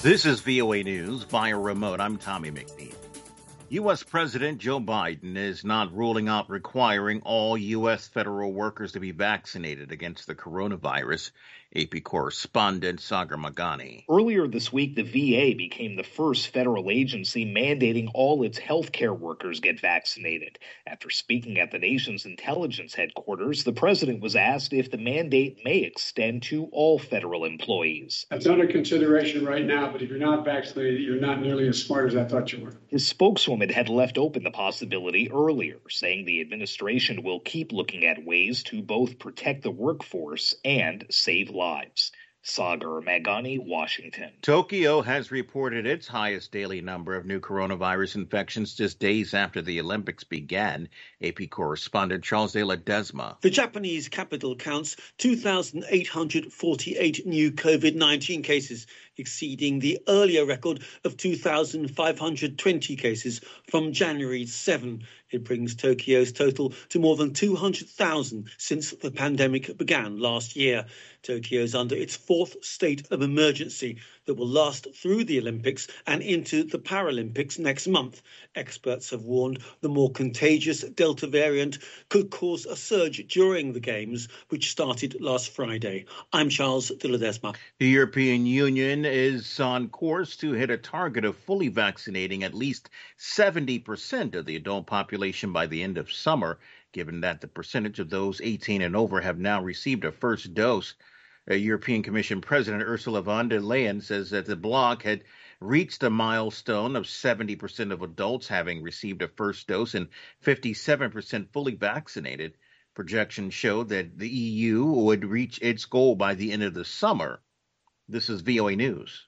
This is VOA News via remote. I'm Tommy McNeil. U.S. President Joe Biden is not ruling out requiring all U.S. federal workers to be vaccinated against the coronavirus. AP correspondent Sagar Magani. Earlier this week, the VA became the first federal agency mandating all its healthcare workers get vaccinated. After speaking at the nation's intelligence headquarters, the president was asked if the mandate may extend to all federal employees. That's under consideration right now, but if you're not vaccinated, you're not nearly as smart as I thought you were. His spokeswoman had left open the possibility earlier, saying the administration will keep looking at ways to both protect the workforce and save lives. Sagar Magani, Washington. Tokyo has reported its highest daily number of new coronavirus infections just days after the Olympics began. AP correspondent Charles de la Desma. The Japanese capital counts 2,848 new COVID-19 cases, exceeding the earlier record of 2,520 cases from January 7. It brings Tokyo's total to more than 200,000 since the pandemic began last year. Tokyo is under its fourth state of emergency that will last through the Olympics and into the Paralympics next month. Experts have warned the more contagious Delta variant could cause a surge during the Games, which started last Friday. I'm Charles de la Desma. The European Union is on course to hit a target of fully vaccinating at least 70% of the adult population by the end of summer, given that the percentage of those 18 and over have now received a first dose. European Commission President Ursula von der Leyen says that the bloc had reached a milestone of 70% of adults having received a first dose and 57% fully vaccinated. Projections show that the EU would reach its goal by the end of the summer. This is VOA News.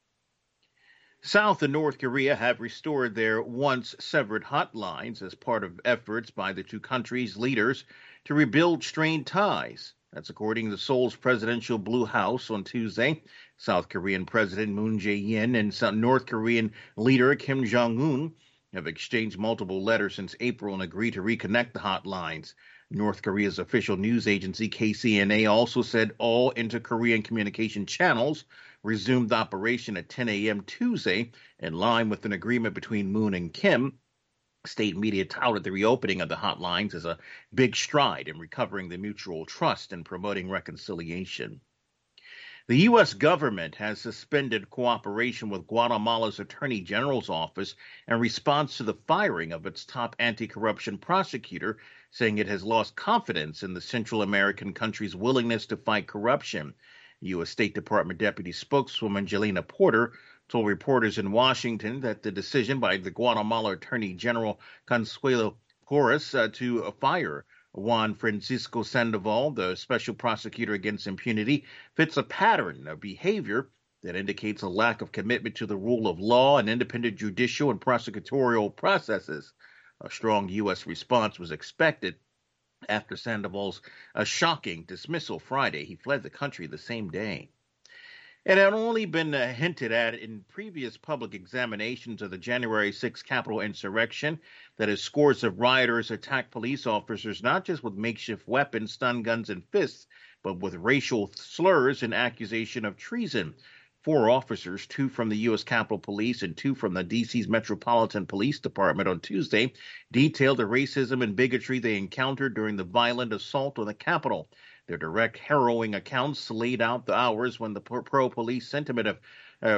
South and North Korea have restored their once severed hotlines as part of efforts by the two countries' leaders to rebuild strained ties. That's according to Seoul's presidential Blue House on Tuesday. South Korean President Moon Jae-in and North Korean leader Kim Jong-un have exchanged multiple letters since April and agreed to reconnect the hotlines. North Korea's official news agency KCNA also said all inter-Korean communication channels resumed operation at 10 a.m. Tuesday, in line with an agreement between Moon and Kim. State media touted the reopening of the hotlines as a big stride in recovering the mutual trust and promoting reconciliation. The U.S. government has suspended cooperation with Guatemala's Attorney General's office in response to the firing of its top anti-corruption prosecutor, saying it has lost confidence in the Central American country's willingness to fight corruption. U.S. State Department Deputy Spokeswoman Jelena Porter told reporters in Washington that the decision by the Guatemala Attorney General Consuelo Porras to fire Juan Francisco Sandoval, the special prosecutor against impunity, fits a pattern of behavior that indicates a lack of commitment to the rule of law and independent judicial and prosecutorial processes. A strong U.S. response was expected after Sandoval's shocking dismissal Friday. He fled the country the same day. It had only been hinted at in previous public examinations of the January 6th Capitol insurrection that as scores of rioters attacked police officers not just with makeshift weapons, stun guns, and fists, but with racial slurs and accusation of treason. 4 officers, 2 from the U.S. Capitol Police and 2 from the D.C.'s Metropolitan Police Department on Tuesday, detailed the racism and bigotry they encountered during the violent assault on the Capitol. Their direct, harrowing accounts laid out the hours when the pro-police sentiment of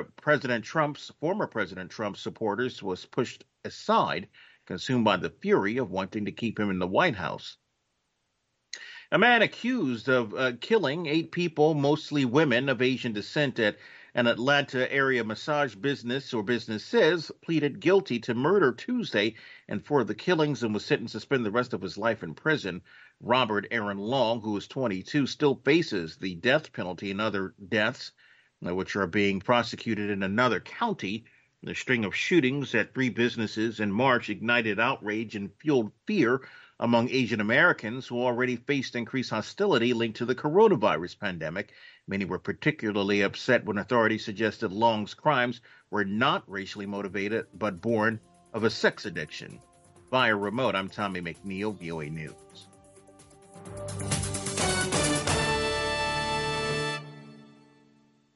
former President Trump's supporters was pushed aside, consumed by the fury of wanting to keep him in the White House. A man accused of killing 8 people, mostly women of Asian descent, at an Atlanta area massage business or businesses, pleaded guilty to murder Tuesday and for the killings and was sentenced to spend the rest of his life in prison. Robert Aaron Long, who is 22, still faces the death penalty and other deaths, which are being prosecuted in another county. The string of shootings at 3 businesses in March ignited outrage and fueled fear among Asian Americans who already faced increased hostility linked to the coronavirus pandemic. Many were particularly upset when authorities suggested Long's crimes were not racially motivated but born of a sex addiction. Via remote, I'm Tommy McNeil, VOA News.